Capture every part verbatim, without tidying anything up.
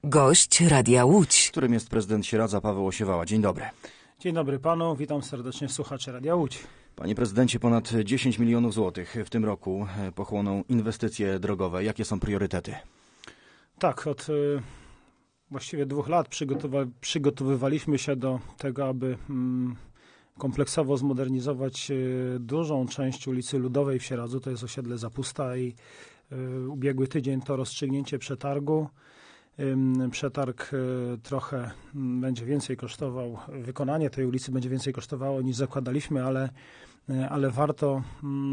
Gość Radia Łódź, którym jest prezydent Sieradza Paweł Osiewała. Dzień dobry. Dzień dobry panu, witam serdecznie słuchaczy Radia Łódź. Panie prezydencie, ponad dziesięć milionów złotych w tym roku pochłoną inwestycje drogowe. Jakie są priorytety? Tak, od y, właściwie dwóch lat przygotowa- przygotowywaliśmy się do tego, aby mm, kompleksowo zmodernizować y, dużą część ulicy Ludowej w Sieradzu, to jest osiedle Zapusta i y, ubiegły tydzień to rozstrzygnięcie przetargu. Przetarg trochę będzie więcej kosztował, wykonanie tej ulicy będzie więcej kosztowało niż zakładaliśmy, ale, ale warto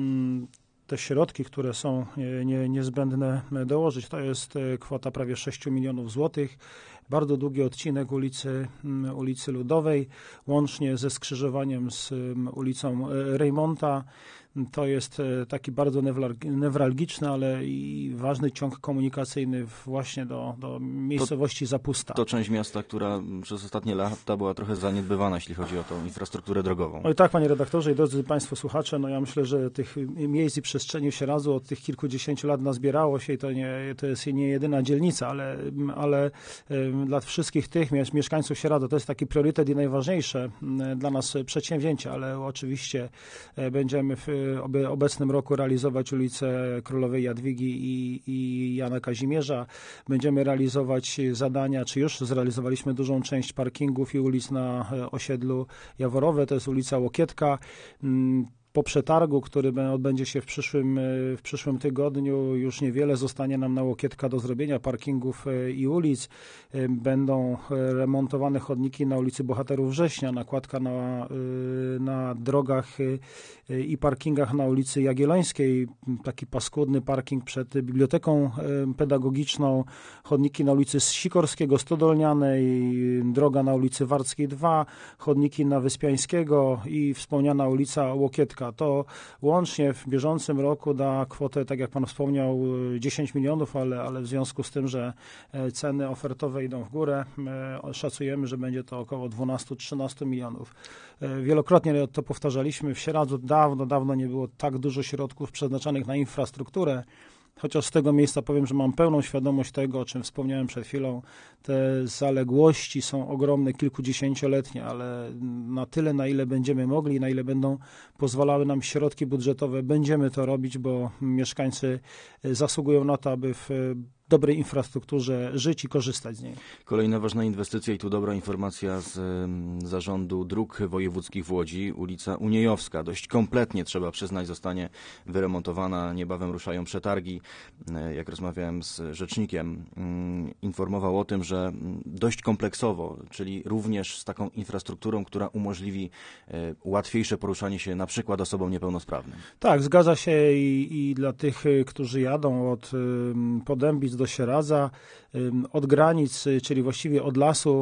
te środki, które są nie, niezbędne dołożyć. To jest kwota prawie sześć milionów złotych. Bardzo długi odcinek ulicy, ulicy Ludowej, łącznie ze skrzyżowaniem z ulicą Rejmonta. To jest taki bardzo newralgiczny, ale i ważny ciąg komunikacyjny właśnie do, do miejscowości to, Zapusta. To część miasta, która przez ostatnie lata była trochę zaniedbywana, jeśli chodzi o tą infrastrukturę drogową. Oj tak, panie redaktorze i drodzy państwo słuchacze, no ja myślę, że tych miejsc i przestrzeni w Sieradzu od tych kilkudziesięciu lat nazbierało się i to, nie, to jest nie jedyna dzielnica, ale, ale dla wszystkich tych mieszkańców Sieradza to jest taki priorytet i najważniejsze dla nas przedsięwzięcie, ale oczywiście będziemy w obecnym roku realizować ulicę Królowej Jadwigi i, i Jana Kazimierza. Będziemy realizować zadania, czy już zrealizowaliśmy dużą część parkingów i ulic na osiedlu Jaworowe, to jest ulica Łokietka. Po przetargu, który odbędzie się w przyszłym, w przyszłym tygodniu, już niewiele zostanie nam na Łokietka do zrobienia parkingów i ulic. Będą remontowane chodniki na ulicy Bohaterów Września, nakładka na, na drogach i parkingach na ulicy Jagiellońskiej, taki paskudny parking przed biblioteką pedagogiczną, chodniki na ulicy Sikorskiego, Stodolnianej, droga na ulicy Warckiej dwa, chodniki na Wyspiańskiego i wspomniana ulica Łokietka. To łącznie w bieżącym roku da kwotę, tak jak pan wspomniał, dziesięć milionów, ale, ale w związku z tym, że ceny ofertowe idą w górę, szacujemy, że będzie to około dwanaście do trzynastu milionów. Wielokrotnie to powtarzaliśmy, w Sieradzu dawno, dawno nie było tak dużo środków przeznaczanych na infrastrukturę. Chociaż z tego miejsca powiem, że mam pełną świadomość tego, o czym wspomniałem przed chwilą. Te zaległości są ogromne, kilkudziesięcioletnie, ale na tyle, na ile będziemy mogli, na ile będą pozwalały nam środki budżetowe, będziemy to robić, bo mieszkańcy zasługują na to, aby w dobrej infrastrukturze żyć i korzystać z niej. Kolejna ważna inwestycja i tu dobra informacja z Zarządu Dróg Wojewódzkich w Łodzi. Ulica Uniejowska dość kompletnie, trzeba przyznać, zostanie wyremontowana. Niebawem ruszają przetargi. Jak rozmawiałem z rzecznikiem, informował o tym, że dość kompleksowo, czyli również z taką infrastrukturą, która umożliwi łatwiejsze poruszanie się na przykład osobom niepełnosprawnym. Tak, zgadza się i, i dla tych, którzy jadą od Podębic do Sieradza, od granic, czyli właściwie od lasu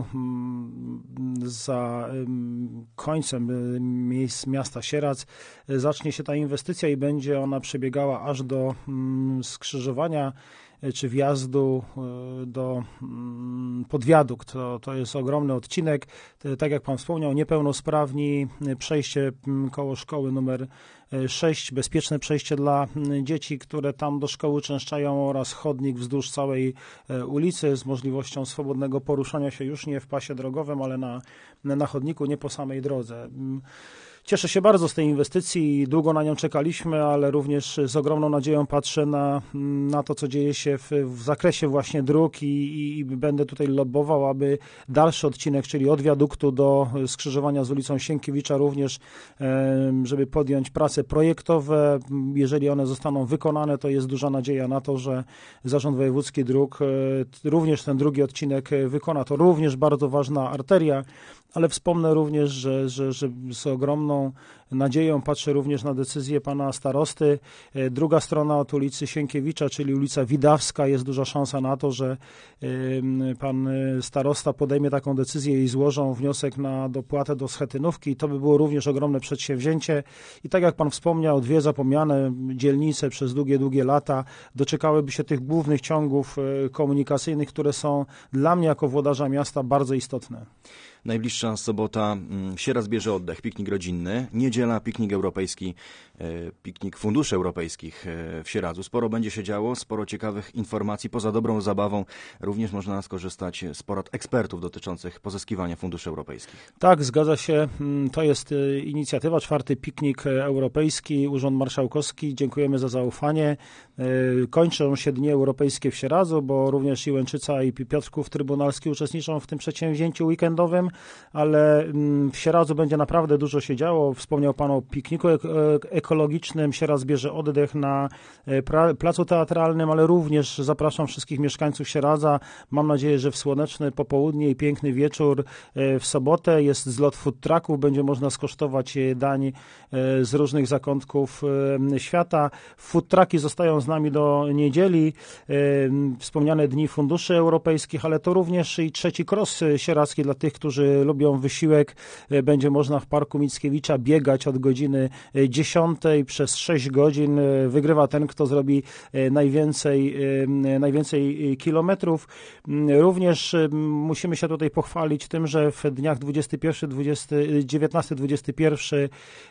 za końcem miejsc miasta Sieradz zacznie się ta inwestycja i będzie ona przebiegała aż do skrzyżowania czy wjazdu do podwiadukt. To, to jest ogromny odcinek. Tak jak pan wspomniał, niepełnosprawni, przejście koło szkoły numer sześć, bezpieczne przejście dla dzieci, które tam do szkoły uczęszczają oraz chodnik wzdłuż całej ulicy z możliwością swobodnego poruszania się już nie w pasie drogowym, ale na, na chodniku, nie po samej drodze. Cieszę się bardzo z tej inwestycji, długo na nią czekaliśmy, ale również z ogromną nadzieją patrzę na, na to, co dzieje się w, w zakresie właśnie dróg i, i, i będę tutaj lobbował, aby dalszy odcinek, czyli od wiaduktu do skrzyżowania z ulicą Sienkiewicza również, żeby podjąć prace projektowe. Jeżeli one zostaną wykonane, to jest duża nadzieja na to, że Zarząd Wojewódzki Dróg również ten drugi odcinek wykona. To również bardzo ważna arteria, ale wspomnę również, że, że, że z ogromną nadzieją patrzę również na decyzję pana starosty. Druga strona od ulicy Sienkiewicza, czyli ulica Widawska, jest duża szansa na to, że pan starosta podejmie taką decyzję i złożą wniosek na dopłatę do schetynówki. I to by było również ogromne przedsięwzięcie. I tak jak pan wspomniał, dwie zapomniane dzielnice przez długie, długie lata doczekałyby się tych głównych ciągów komunikacyjnych, które są dla mnie jako włodarza miasta bardzo istotne. Najbliższa sobota Sieradz bierze oddech, piknik rodzinny. Niedziela niedziela, piknik europejski, piknik funduszy europejskich w Sieradzu. Sporo będzie się działo, sporo ciekawych informacji. Poza dobrą zabawą również można skorzystać z porad ekspertów dotyczących pozyskiwania funduszy europejskich. Tak, zgadza się. To jest inicjatywa, czwarty piknik europejski, Urząd Marszałkowski. Dziękujemy za zaufanie. Kończą się Dni Europejskie w Sieradzu, bo również i Łęczyca i Piotrków Trybunalski uczestniczą w tym przedsięwzięciu weekendowym, ale w Sieradzu będzie naprawdę dużo się działo. Wspomniał Pan o pikniku ekologicznym. Sieradz bierze oddech na placu teatralnym, ale również zapraszam wszystkich mieszkańców Sieradza. Mam nadzieję, że w słoneczne popołudnie i piękny wieczór w sobotę jest zlot food trucków. Będzie można skosztować dań z różnych zakątków świata. Food trucki zostają z nami do niedzieli. Wspomniane Dni Funduszy Europejskich, ale to również i trzeci cross sieradzki dla tych, którzy lubią wysiłek. Będzie można w Parku Mickiewicza biegać od godziny dziesiątej przez sześć godzin. Wygrywa ten, kto zrobi najwięcej, najwięcej kilometrów. Również musimy się tutaj pochwalić tym, że w dniach dwudziestego pierwszego, dziewiętnastego dwudziestego pierwszego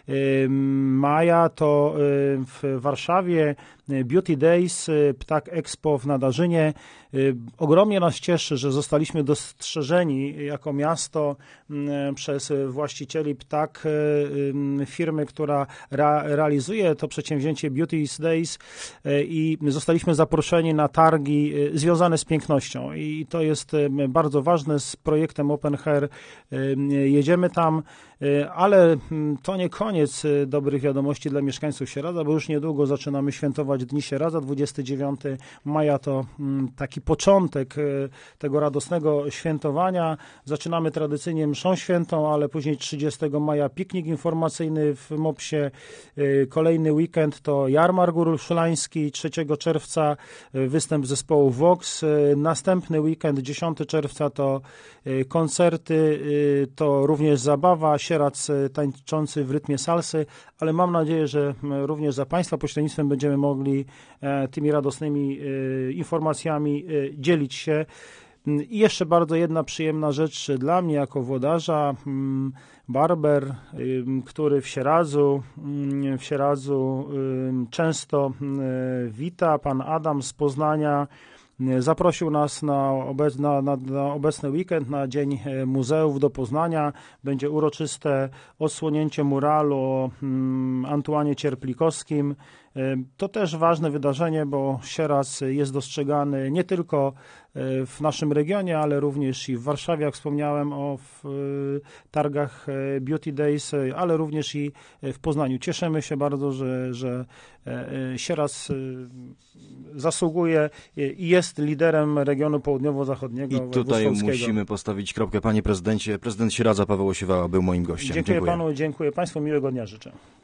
maja to w Warszawie Beauty Days, Ptak Expo w Nadarzynie. Ogromnie nas cieszy, że zostaliśmy dostrzeżeni jako miasto przez właścicieli Ptak, firmy, która ra, realizuje to przedsięwzięcie Beauty Days, i zostaliśmy zaproszeni na targi związane z pięknością. I to jest bardzo ważne. Z projektem Open Hair jedziemy tam, ale to nie koniec dobrych wiadomości dla mieszkańców Sieradza, bo już niedługo zaczynamy świętować Dni Sieradza. dwudziestego dziewiątego maja to taki początek tego radosnego świętowania. Zaczynamy tradycyjnie mszą świętą, ale później trzydziestego maja piknik informacyjny w Mopsie. Kolejny weekend to jarmark urszulański, trzeciego czerwca występ zespołu Vox. Następny weekend, dziesiątego czerwca, to koncerty, to również zabawa, Sieradz tańczący w rytmie salsy, ale mam nadzieję, że również za Państwa pośrednictwem będziemy mogli tymi radosnymi informacjami dzielić się. I jeszcze bardzo jedna przyjemna rzecz dla mnie jako włodarza. Barber, który w Sieradzu, w Sieradzu często wita, pan Adam z Poznania, zaprosił nas na, obec, na, na, na obecny weekend, na Dzień Muzeów do Poznania. Będzie uroczyste odsłonięcie muralu o Antuanie Cierplikowskim. To też ważne wydarzenie, bo Sieradz jest dostrzegany nie tylko w naszym regionie, ale również i w Warszawie, jak wspomniałem o w targach Beauty Days, ale również i w Poznaniu. Cieszymy się bardzo, że, że Sieradz zasługuje i jest liderem regionu południowo-zachodniego. I tutaj musimy postawić kropkę. Panie prezydencie, prezydent Sieradza Paweł Osiewała był moim gościem. Dziękuję, dziękuję panu, dziękuję państwu, miłego dnia życzę.